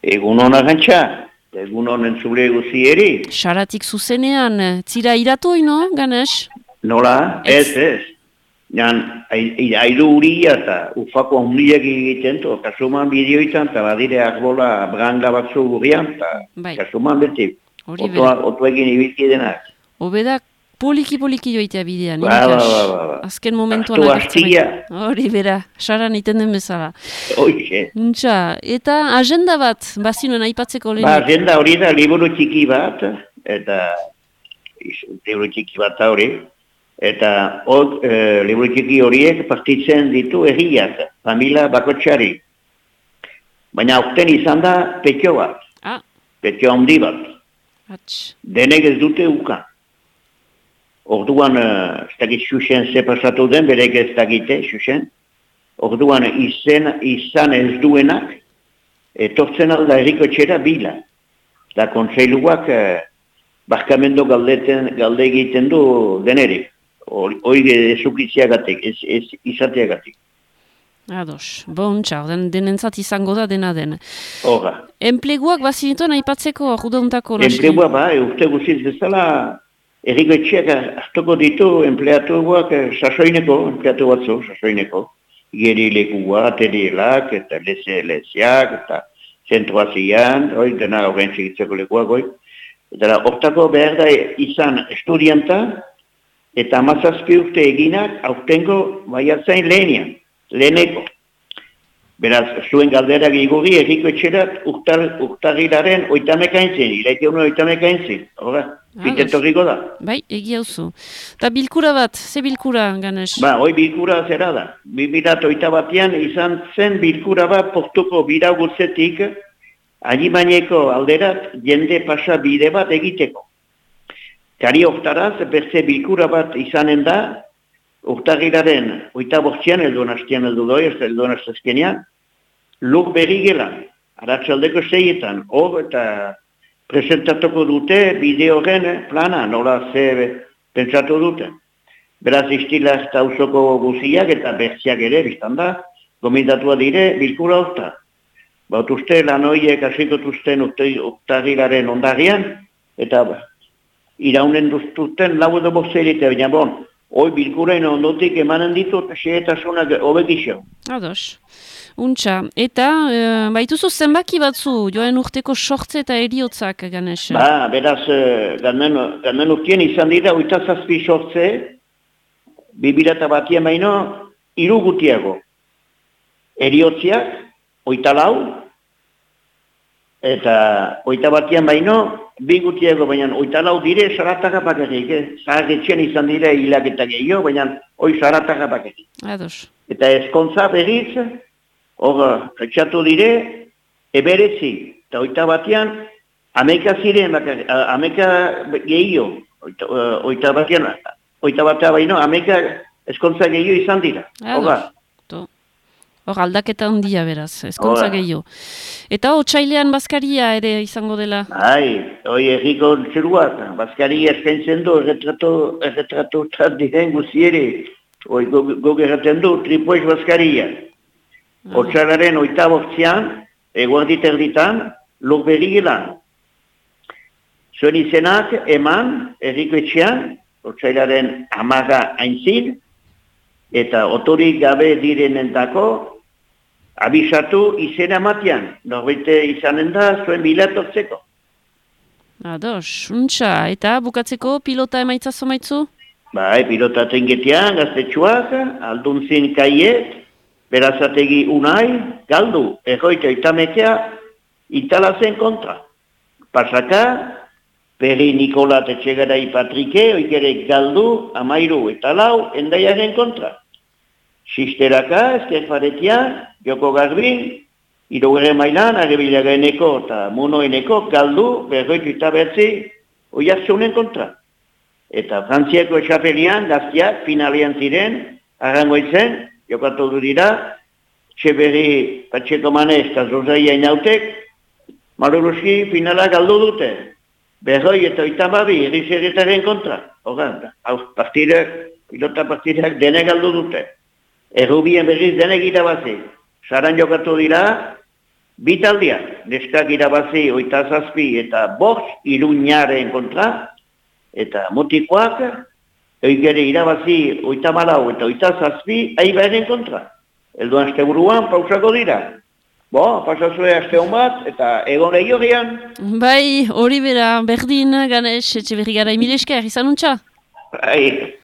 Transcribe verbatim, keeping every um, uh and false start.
Egun hona gantxa, egun honen zure guzieri. Xaratik zuzenean, zira iratu ino, Ganesh? Nola? Ez, ez. Jan, airu huria eta ufako handiak egiten, to, kasuman bideoitan, eta badire arbola branga batzu gurian, eta bai. Kasuman beti. Hori Oto egin ibiki denak. Obedak poliki-poliki joitea bidean, ba, ba, ba, ba, ba. Azken momentuan agertzen. Hori bera, saran iten den bezala. Hoxe. Untxa, eta agenda bat, bazinuen aipatzeko lehenik? Ba, agenda hori da liburu txiki bat, eta liburu txiki bat hori, eta hor, e, liburu txiki horiek partitzen ditu erriak, familia bakotxari. Baina aurten izan da petxo bat, ah. petxo handi bat. Atx. Denek ez dute uka. Orduan, ez dakit xuxen ze pasatu den, berek ez dakite, xuxen. Orduan, izen, izan ez duenak, etortzen alda erriko txera bila. Da kontseiluak eh, barkamendo galdeten, galde egiten du denerik. Hoi ezukitziagatik, ez, ez izateagatik. Ados, bon, txar, den, denentzat izango da dena den. Horra. Enpleguak bazinituen aipatzeko arrudauntako? Enplegua ba, urte guziz bezala, erriko etxeak hartuko ditu empleatuak sasoineko, empleatu batzu, sasoineko. Geri lekua, terielak, eta leze-lezeak, eta zentroazian, hoi, dena horrein segitzeko lekuak, hoi. Eta hortako behar da izan estudianta, eta amazazpi urte eginak, aurtengo baiatzain lehenian, leheneko. Beraz, zuen galderak igurri, erriko etxerat, urtarrilaren oitamekaintzen, ilaike hono oitamekaintzen, horra, fitetorriko da. Bai, egia uzu. Eta bilkura bat, ze bilkura, Ganesh? Ba, hoi bilkura zera da. Bibirat oita batean izan zen bilkura bat portuko biragurtzetik, Alimaineko alderat jende pasa bide bat egiteko. Kari oktaraz, berze bilkura bat izanen da, urtarrilaren oita bortzian, elduen hastian eldu doi, ez elduen hastazkenean, lur berri gelan, aratzaldeko seietan, hor eta presentatuko dute bideoren plana, nola ze pentsatu dute. Beraz istila eta usoko guziak eta bertziak ere, biztan da, gomindatua dire bilkura horta. Baut uste lan horiek asikotuzten urtarrilaren ondarian, eta iraunen duztuten lau edo bozerite, baina bon, hoi bilkurain ondotik emanen ditut, xeetasunak hobekixo. Ados. Untxa, eta e, baituzu zenbaki batzu, joan urteko sortze eta eriotzak, Ganesh? Ba, beraz, ganen urtien izan dira, oita zazpi sortze, bibirata batien baino, hiru gutiago. Eriotziak, oita lau, eta oita batian baino, bi gutiago, baina oita lau dire zarataka bakarrik, eh? Zaharretxean izan dire hilaketa gehiago, baina hoi zarataka bakarrik. Ados. Eta eskontza berriz, hor, retxatu dire, eberetzi, eta oita batian, ameka ziren bakarrik, ameka gehiago, oita, oita batian, oita batea baino, ameka eskontza gehiago izan dira. Ados. Hor, aldaketa handia beraz, ezkontza gehiago. Eta otsailean bazkaria ere izango dela? Hai, hoi erriko txeruak, bazkaria eskaintzen du, erretrato, erretrato diren guziere, hoi gogeratzen du, tripoez bazkaria. Ah. Otsailaren oita bortzian, eguardit erditan, lur berri gelan. Zuen izenak eman, erriko etxean, otsailaren amaga aintzin, eta otorik gabe direnentako, abisatu izena matian, norbete izanen da zuen bilatortzeko. Ados, untxa, eta bukatzeko pilota emaitza zomaitzu? Bai, pilota tengetian, gaztetxuak, alduntzin kaiet, berazategi unai, galdu, erroita itamekea, italazen kontra. Pasaka, Peri Nikola Tetxegarai Patrike, oikere galdu, amairu eta lau, endaiaren kontra. Sisteraka, Eskerfaretia, Joko Garbin, irogere mailan, agebilagaeneko eta munoeneko galdu, berroitu eta bertzi, oiartzunen kontra. Eta Frantziako esapelian, gaztiak, finalean ziren, arrangoitzen, jokatu du dira, Txeberri Patxeko Manez eta Zozaia inautek, Maruruski finala galdu dute. Berroi eta oitamabi, errizeretaren kontra. Hogan, hau partidak, pilota partidak dene galdu dute. Errubien berriz denek irabazi. Saran jokatu dira, Bitaldia, neskak irabazi oita zazpi eta bost iruñaren kontra, eta mutikoak, oikere irabazi oita malau eta oita zazpi aibaren kontra. Elduan azte buruan, pausako dira. Bo, pasazue azte hon bat, eta egon lehiogian. Bai, hori bera, berdin, Ganesh, etxe berri gara, emile esker, izan untxa? Bai.